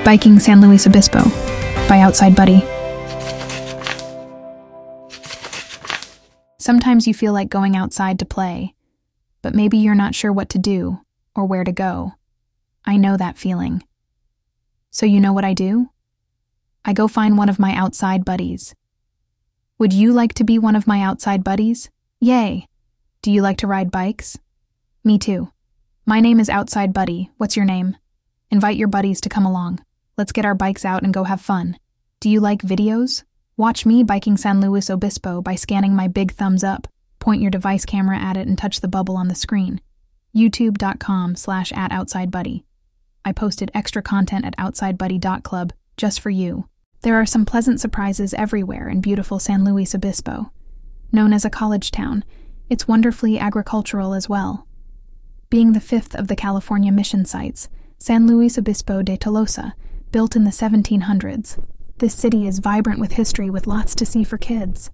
Biking San Luis Obispo by Outside Buddy. Sometimes you feel like going outside to play, but maybe you're not sure what to do or where to go. I know that feeling. So you know what I do? I go find one of my outside buddies. Would you like to be one of my outside buddies? Yay! Do you like to ride bikes? Me too. My name is Outside Buddy. What's your name? Invite your buddies to come along. Let's get our bikes out and go have fun. Do you like videos? Watch me biking San Luis Obispo by scanning my big thumbs up. Point your device camera at it and touch the bubble on the screen. youtube.com/@OutsideBuddy. I posted extra content at outsidebuddy.club just for you. There are some pleasant surprises everywhere in beautiful San Luis Obispo. Known as a college town, it's wonderfully agricultural as well. Being the fifth of the California mission sites, San Luis Obispo de Tolosa, built in the 1700s. This city is vibrant with history with lots to see for kids.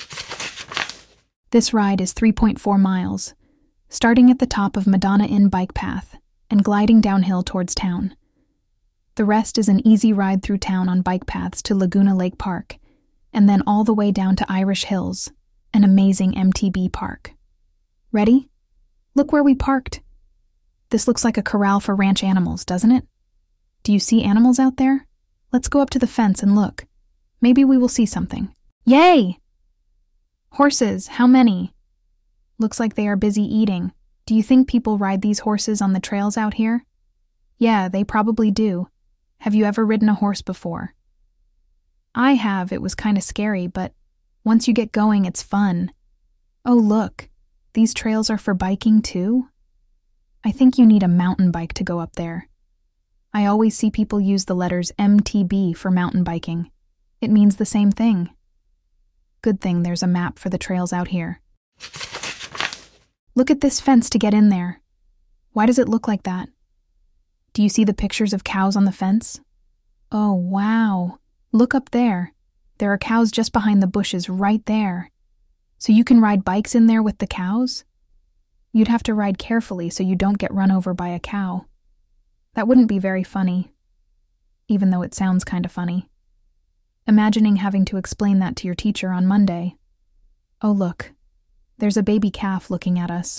This ride is 3.4 miles, starting at the top of Madonna Inn bike path and gliding downhill towards town. The rest is an easy ride through town on bike paths to Laguna Lake Park, and then all the way down to Irish Hills, an amazing MTB park. Ready? Look where we parked. This looks like a corral for ranch animals, doesn't it? Do you see animals out there? Let's go up to the fence and look. Maybe we will see something. Yay! Horses, how many? Looks like they are busy eating. Do you think people ride these horses on the trails out here? Yeah, they probably do. Have you ever ridden a horse before? I have. It was kind of scary, but once you get going, it's fun. Oh, look. These trails are for biking too? I think you need a mountain bike to go up there. I always see people use the letters MTB for mountain biking. It means the same thing. Good thing there's a map for the trails out here. Look at this fence to get in there. Why does it look like that? Do you see the pictures of cows on the fence? Oh, wow. Look up there. There are cows just behind the bushes right there. So you can ride bikes in there with the cows? You'd have to ride carefully so you don't get run over by a cow. That wouldn't be very funny, even though it sounds kind of funny. Imagining having to explain that to your teacher on Monday. Oh, look. There's a baby calf looking at us.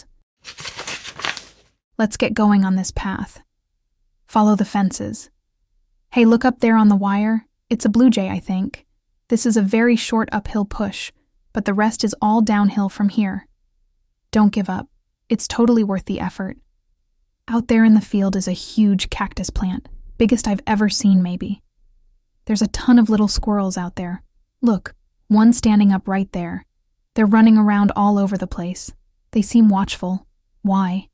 Let's get going on this path. Follow the fences. Hey, look up there on the wire. It's a blue jay, I think. This is a very short uphill push, but the rest is all downhill from here. Don't give up. It's totally worth the effort. Out there in the field is a huge cactus plant, biggest I've ever seen maybe. There's a ton of little squirrels out there. Look, one standing up right there. They're running around all over the place. They seem watchful. Why?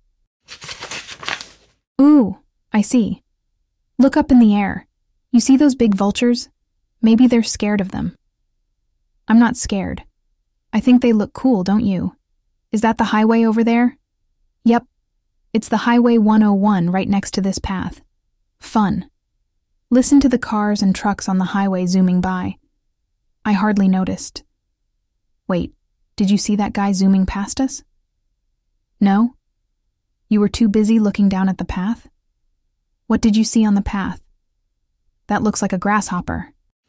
Ooh, I see. Look up in the air. You see those big vultures? Maybe they're scared of them. I'm not scared. I think they look cool, don't you? Is that the highway over there? Yep. It's the Highway 101 right next to this path. Fun. Listen to the cars and trucks on the highway zooming by. I hardly noticed. Wait, did you see that guy zooming past us? No? You were too busy looking down at the path? What did you see on the path? That looks like a grasshopper.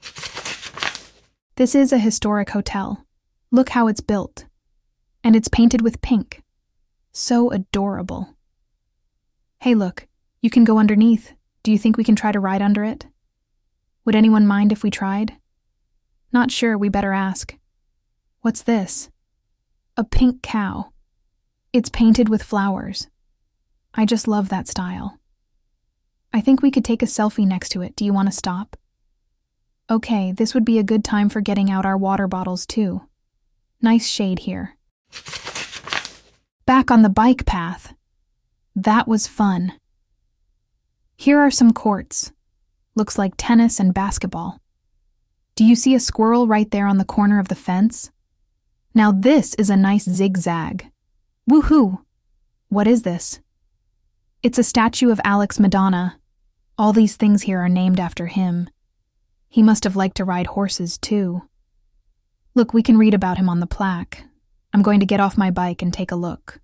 This is a historic hotel. Look how it's built. And it's painted with pink. So adorable. Hey, look, you can go underneath. Do you think we can try to ride under it? Would anyone mind if we tried? Not sure, we better ask. What's this? A pink cow. It's painted with flowers. I just love that style. I think we could take a selfie next to it. Do you want to stop? Okay, this would be a good time for getting out our water bottles too. Nice shade here. Back on the bike path. That was fun. Here are some courts. Looks like tennis and basketball. Do you see a squirrel right there on the corner of the fence? Now this is a nice zigzag. Woohoo! What is this? It's a statue of Alex Madonna. All these things here are named after him. He must have liked to ride horses too. Look, we can read about him on the plaque. I'm going to get off my bike and take a look.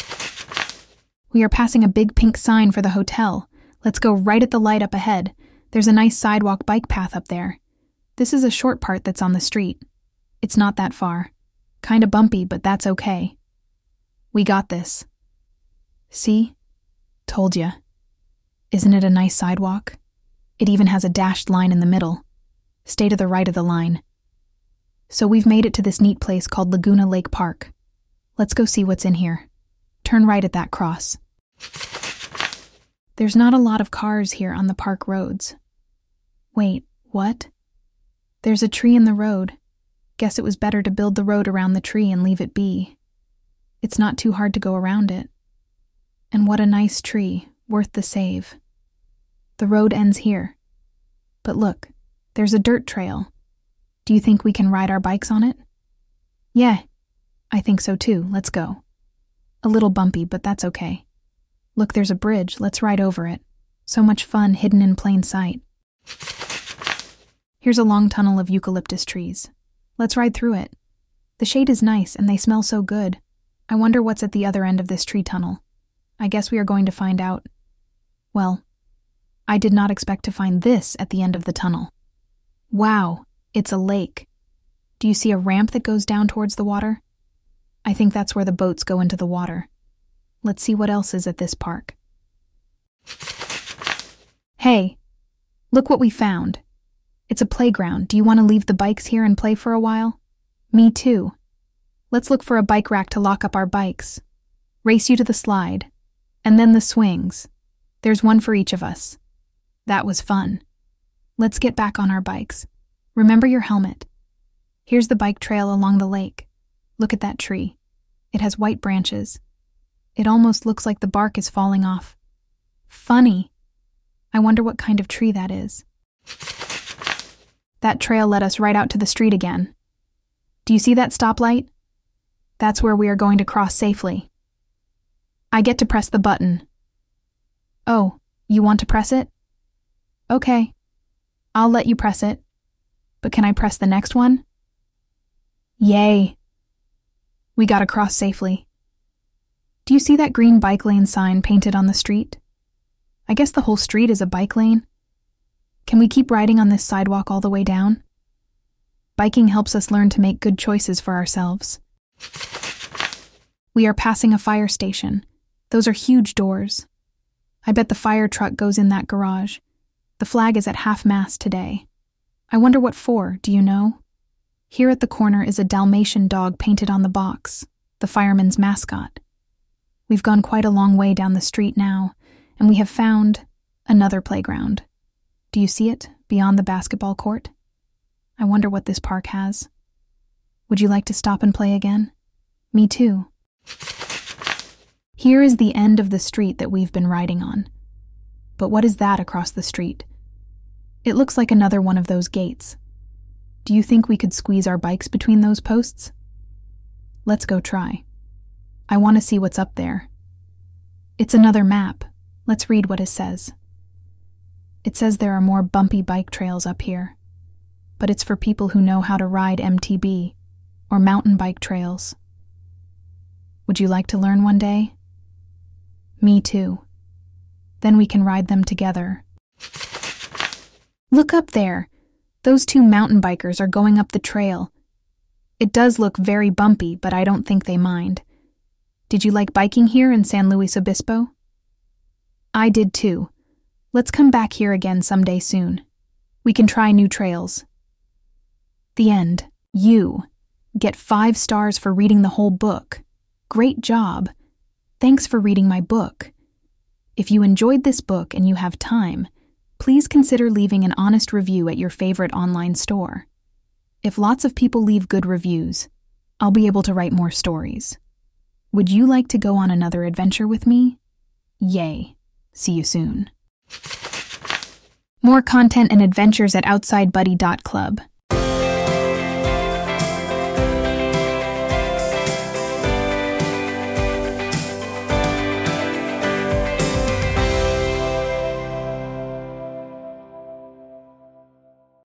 We are passing a big pink sign for the hotel. Let's go right at the light up ahead. There's a nice sidewalk bike path up there. This is a short part that's on the street. It's not that far. Kinda bumpy, but that's okay. We got this. See? Told ya. Isn't it a nice sidewalk? It even has a dashed line in the middle. Stay to the right of the line. So we've made it to this neat place called Laguna Lake Park. Let's go see what's in here. Turn right at that cross. There's not a lot of cars here on the park roads. Wait, what? There's a tree in the road. Guess it was better to build the road around the tree and leave it be. It's not too hard to go around it. And what a nice tree, worth the save. The road ends here. But look, there's a dirt trail. Do you think we can ride our bikes on it? Yeah, I think so too. Let's go. A little bumpy, but that's okay. Look, there's a bridge. Let's ride over it. So much fun hidden in plain sight. Here's a long tunnel of eucalyptus trees. Let's ride through it. The shade is nice and they smell so good. I wonder what's at the other end of this tree tunnel. I guess we are going to find out. Well, I did not expect to find this at the end of the tunnel. Wow, it's a lake. Do you see a ramp that goes down towards the water? I think that's where the boats go into the water. Let's see what else is at this park. Hey, look what we found. It's a playground. Do you want to leave the bikes here and play for a while? Me too. Let's look for a bike rack to lock up our bikes. Race you to the slide. And then the swings. There's one for each of us. That was fun. Let's get back on our bikes. Remember your helmet. Here's the bike trail along the lake. Look at that tree. It has white branches. It almost looks like the bark is falling off. Funny. I wonder what kind of tree that is. That trail led us right out to the street again. Do you see that stoplight? That's where we are going to cross safely. I get to press the button. Oh, you want to press it? Okay. I'll let you press it. But can I press the next one? Yay. We got across safely. Do you see that green bike lane sign painted on the street? I guess the whole street is a bike lane. Can we keep riding on this sidewalk all the way down? Biking helps us learn to make good choices for ourselves. We are passing a fire station. Those are huge doors. I bet the fire truck goes in that garage. The flag is at half-mast today. I wonder what for, do you know? Here at the corner is a Dalmatian dog painted on the box, the fireman's mascot. We've gone quite a long way down the street now, and we have found another playground. Do you see it, beyond the basketball court? I wonder what this park has. Would you like to stop and play again? Me too. Here is the end of the street that we've been riding on. But what is that across the street? It looks like another one of those gates. Do you think we could squeeze our bikes between those posts? Let's go try. I want to see what's up there. It's another map. Let's read what it says. It says there are more bumpy bike trails up here, but it's for people who know how to ride MTB, or mountain bike trails. Would you like to learn one day? Me too. Then we can ride them together. Look up there. Those two mountain bikers are going up the trail. It does look very bumpy, but I don't think they mind. Did you like biking here in San Luis Obispo? I did too. Let's come back here again someday soon. We can try new trails. The end. You get 5 stars for reading the whole book. Great job. Thanks for reading my book. If you enjoyed this book and you have time, please consider leaving an honest review at your favorite online store. If lots of people leave good reviews, I'll be able to write more stories. Would you like to go on another adventure with me? Yay. See you soon. More content and adventures at OutsideBuddy.club.